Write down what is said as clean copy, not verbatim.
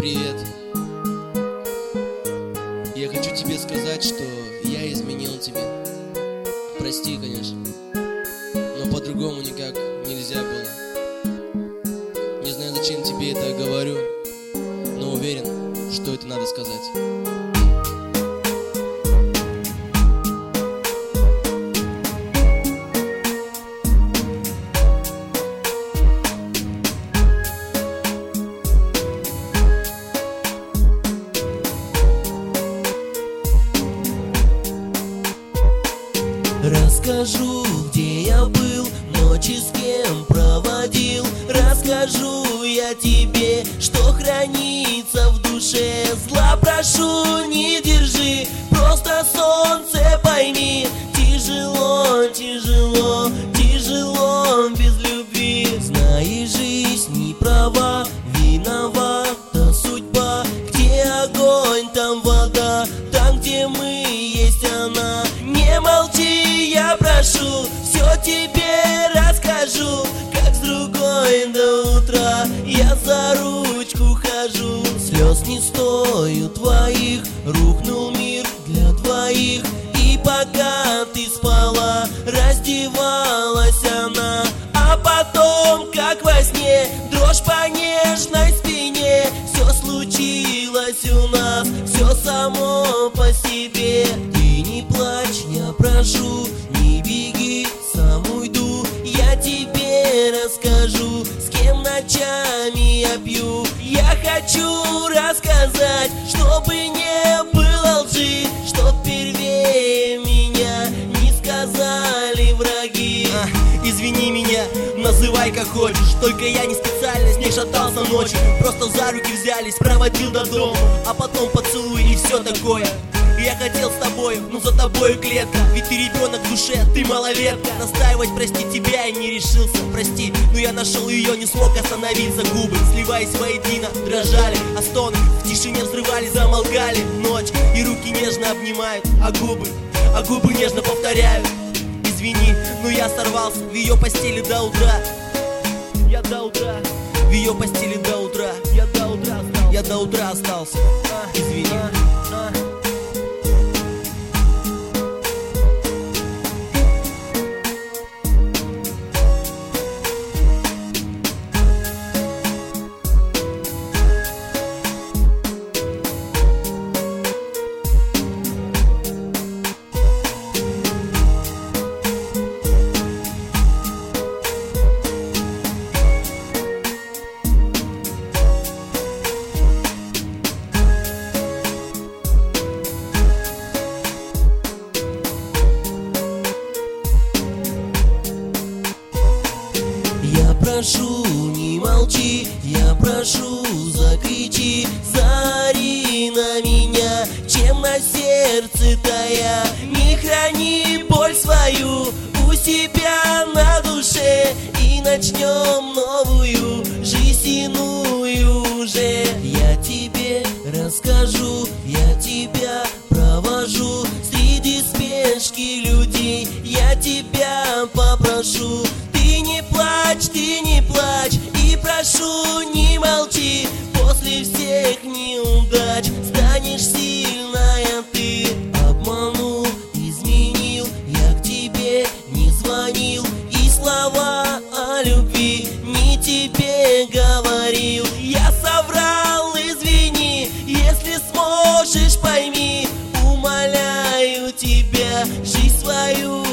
привет. Я хочу тебе сказать, что я изменил тебе. Прости, конечно, но по-другому никак нельзя было. Не знаю, зачем тебе это говорю, но уверен, что это надо сказать. Расскажу, где я был, ночи с кем проводил. Расскажу я тебе, что хранится в душе. Зла прошу, не держи, просто солнце пойми. Тяжело, тяжело, тяжело без любви. Знаешь, жизнь не права, виновата судьба. Где огонь, там вода, там, где мы, есть она. Не молчи, я прошу, все тебе расскажу. Как с другой до утра я за ручку хожу. Слез не стою твоих, рухнул мир для двоих. И пока ты спала, раздевалась она. А потом, как во сне, дрожь по нежной спине. Все случилось у нас, все само по себе. Ты не плачь, я прошу, не беги, сам уйду. Я тебе расскажу, с кем ночами я пью. Я хочу рассказать, чтобы не было лжи, чтоб первее меня не сказали враги. Извини меня, называй как хочешь, только я не специально с ней шатался ночью. Просто за руки взялись, проводил до дома, а потом поцелуй и все такое. Я хотел с тобой, но за тобою клетка. Ведь ты ребенок в душе, ты малолетка. Настаивать, прости тебя, я не решился. Прости, но я нашел ее, не смог остановиться. Губы, сливаясь воедино, дрожали, а стоны в тишине взрывались, замолкали. Ночь, и руки нежно обнимают, а губы нежно повторяют. Извини, но я сорвался в ее постели до утра. Я до утра, в ее постели до утра. Я до утра остался. Извини. Я прошу, не молчи, я прошу, закричи, заори на меня, чем на сердце тая. Не храни боль свою у себя на душе, и начнем новую жизнь иную уже. Я тебе расскажу, я тебя провожу среди спешки людей. Я тебя попрошу, ты не плачь, и прошу, не молчи. После всех неудач станешь сильная ты. Обманул, изменил, я к тебе не звонил, и слова о любви не тебе говорил. Я соврал, извини, если сможешь, пойми. Умоляю тебя, жизнь свою